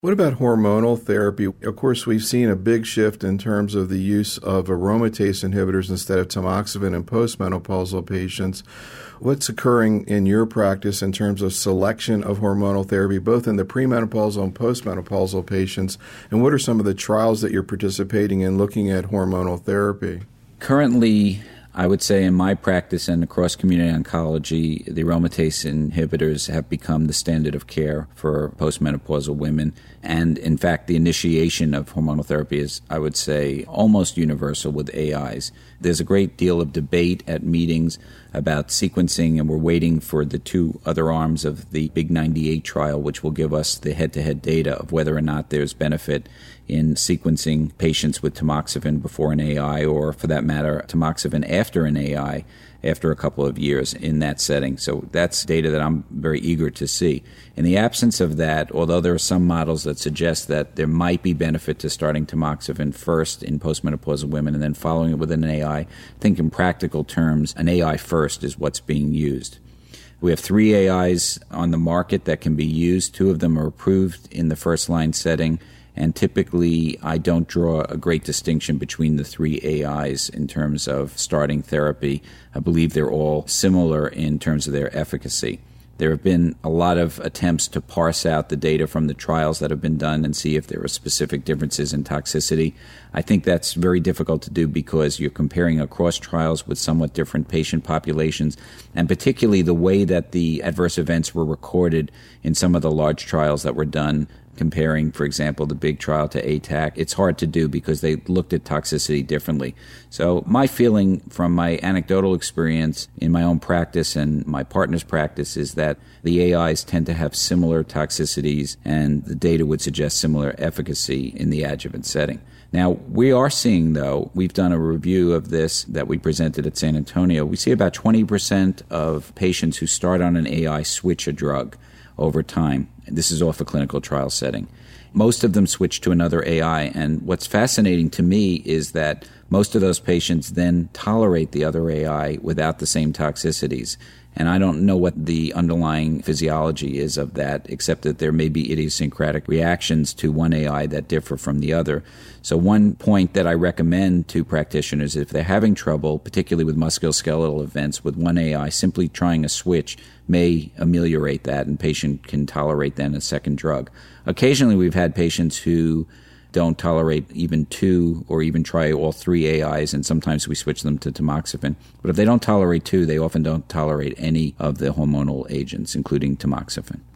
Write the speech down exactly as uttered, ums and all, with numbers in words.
What about hormonal therapy? Of course, we've seen a big shift in terms of the use of aromatase inhibitors instead of tamoxifen in postmenopausal patients. What's occurring in your practice in terms of selection of hormonal therapy, both in the premenopausal and postmenopausal patients? And what are some of the trials that you're participating in looking at hormonal therapy? Currently, I would say in my practice and across community oncology, the aromatase inhibitors have become the standard of care for postmenopausal women. And in fact, the initiation of hormonal therapy is, I would say, almost universal with A Is. There's a great deal of debate at meetings about sequencing, and we're waiting for the two other arms of the Big ninety-eight trial, which will give us the head-to-head data of whether or not there's benefit in sequencing patients with tamoxifen before an A I, or for that matter, tamoxifen after an A I, after a couple of years in that setting. So that's data that I'm very eager to see. In the absence of that, although there are some models that suggest that there might be benefit to starting tamoxifen first in postmenopausal women and then following it with an A I, I think in practical terms, an A I first is what's being used. We have three A Is on the market that can be used. Two of them are approved in the first-line setting. And typically, I don't draw a great distinction between the three A Is in terms of starting therapy. I believe they're all similar in terms of their efficacy. There have been a lot of attempts to parse out the data from the trials that have been done and see if there are specific differences in toxicity. I think that's very difficult to do because you're comparing across trials with somewhat different patient populations, and particularly the way that the adverse events were recorded in some of the large trials that were done. Comparing, for example, the big trial to A T A C, it's hard to do because they looked at toxicity differently. So my feeling from my anecdotal experience in my own practice and my partner's practice is that the A Is tend to have similar toxicities, and the data would suggest similar efficacy in the adjuvant setting. Now, we are seeing, though, we've done a review of this that we presented at San Antonio. We see about twenty percent of patients who start on an A I switch a drug over time. This is off a clinical trial setting. Most of them switch to another A I, and what's fascinating to me is that most of those patients then tolerate the other A I without the same toxicities. And I don't know what the underlying physiology is of that, except that there may be idiosyncratic reactions to one A I that differ from the other. So one point that I recommend to practitioners, if they're having trouble, particularly with musculoskeletal events, with one A I, simply trying a switch may ameliorate that, and patient can tolerate then a second drug. Occasionally we've had patients who don't tolerate even two or even try all three A Is, and sometimes we switch them to tamoxifen. But if they don't tolerate two, they often don't tolerate any of the hormonal agents, including tamoxifen.